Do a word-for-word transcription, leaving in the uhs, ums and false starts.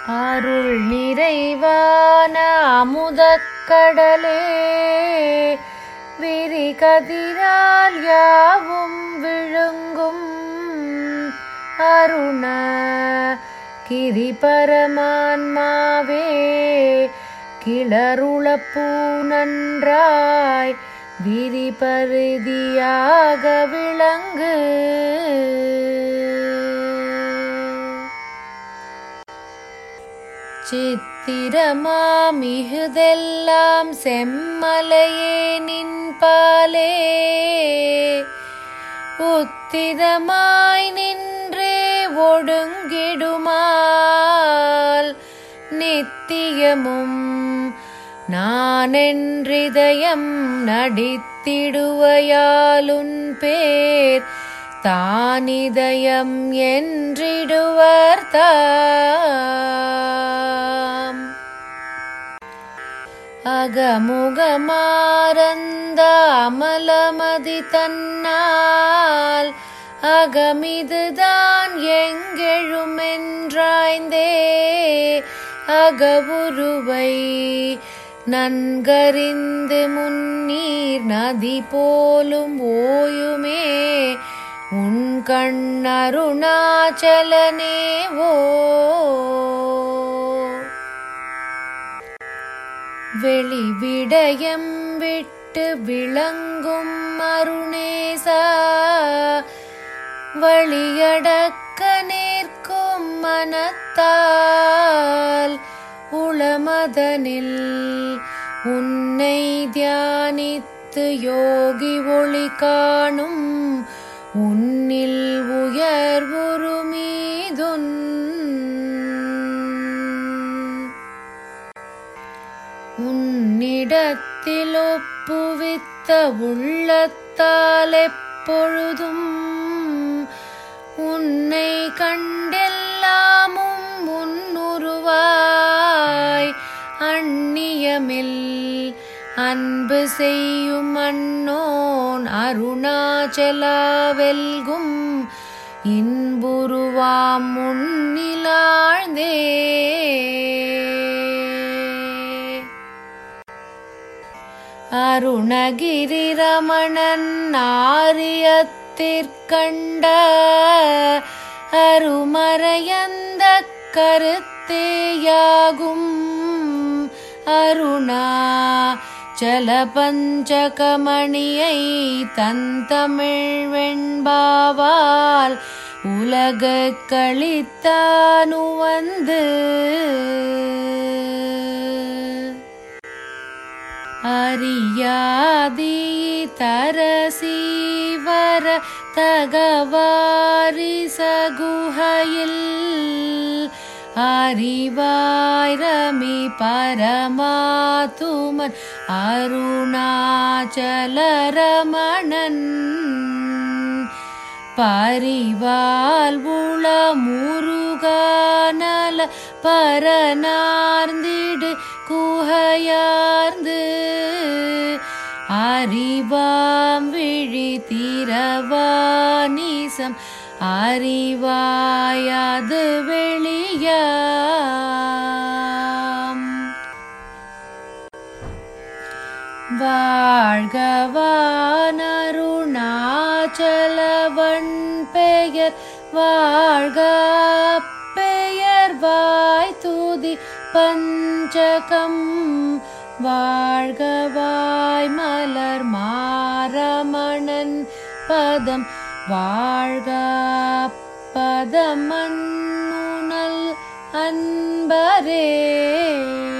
அருள் நிறைவான அமுதக் கடலே விரி கதிரால் யாவும் விழுங்கும் அருண கிரி பரமான்மாவே கிளருளப்பூ நன்றாய் விரி பரிதியாக விளங்கு. சித்திரமாமிகுதெல்லாம் செம்மலையே நின்பாலே உத்திதமாய் நின்றே ஒடுங்கிடுமால் நித்தியமும் நானென்றிதயம் நடித்திடுவையாலுன் பேர் தானிதயம் என்றிடுவர் தாம். அகமுகமாரந்த அமலமதி தன்னால் அகமிதுதான் எங்கெழுமென்றாய்ந்தே அகவுருவை நன்கறிந்து முன்னீர் நதி போலும் ஓயுமே உன் கண்ணருணாச்சலனேவோ. வெளிவிடயம் விட்டு விளங்கும் அருணேசா வழியடக்க நேர்க்கும் மனத்தால் உளமதனில் உன்னை தியானித்து யோகி ஒளி காணும் உன்னில் உயர்வுரு மீதுன். உன்னிடத்தில் ஒப்புவித்த உள்ளத்தால் எப்பொழுதும் உன்னை கண்டெல்லாமும் முன்னுருவாய் அந்நியமில் அன்பு செய்யும் அன்னோன் அருணாச்சலாவெல்கும் இன்புருவாம் முன்னிலாழ்ந்தே. அருணகிரி ரமணன் ஆரியத்திற்கண்ட அருமறையந்த கருத்தேயாகும் அருணா சலபஞ்சகமணியை தந்தமிழ் வெண்பாவால் உலக கழித்தானு வந்து அறியாதி தரசீவர தகவாரி சகுஹையில் அறிவாயிரமி பரமாத்துமன் அருணாச்சலரமணன் பரிவால் உள முருகனல பரனார்ந்திடு குகையார்ந்து அறிவாம் விழி திரவானிசம் அறிவாயாது வெளியாம். வாழ்கவானருணாச்சலவன் பெயர் வாழ்க பெயர் வாய் துதி பஞ்சகம் வாழ்கவாய் மலர் மாரமணன் பதம் வாழ்க பதமன்னுனல் அன்பரே.